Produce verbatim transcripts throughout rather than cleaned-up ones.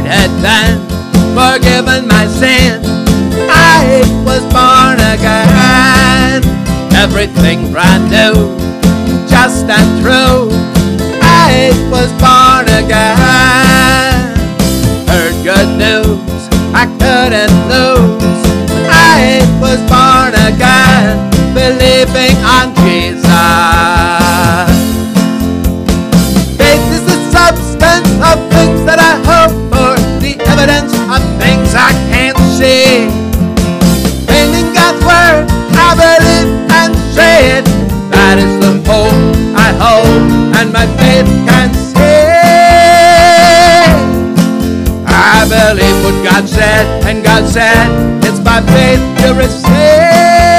had been forgiven my sin. I was born again. Everything brand new, just and true. I was born again. Heard good news, I couldn't lose. I was born again, believing on Jesus. Faith is the substance of things that I hope for, the evidence of things I can't see. Faith in God's word, I believe and say it. That is the hope I hold, and my faith can see. I believe what God said, and God said it's by faith you receive.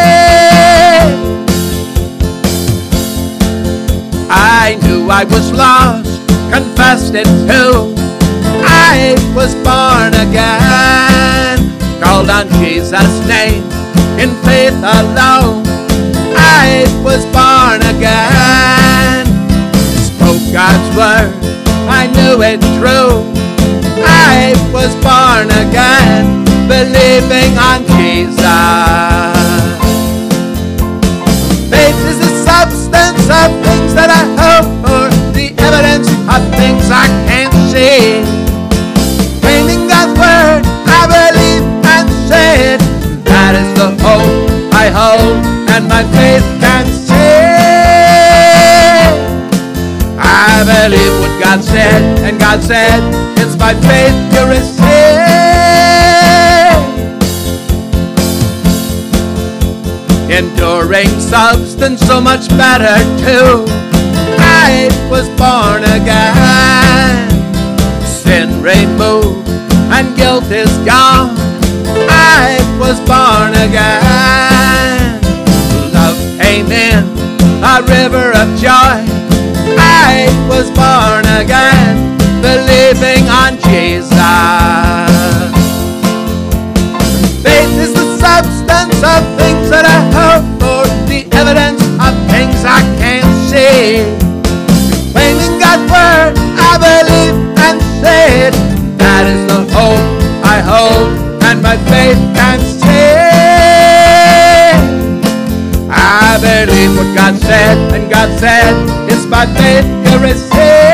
I knew I was lost, confessed it too. I was born again, called on Jesus' name in faith alone. I was born again, spoke God's word, I knew it true. I was born again, believing on Jesus. Faith is the substance of things that I hope for, the evidence of things I can't see. Faith in God's word, I believe and say it. That is the hope I hold, and my faith can see. I believe what God said, and God said it's by faith you receive. Enduring substance, so much better too. I was born again, sin removed and guilt is gone. I was born again, love came in, a river of joy. I was born again, believing on Jesus. Faith is the substance of things that I hope for, the evidence of things I can't see. Claiming God's word, I believe and say it. That is the hope I hold, and my faith can see. I believe what God said, and God said it's by faith you receive.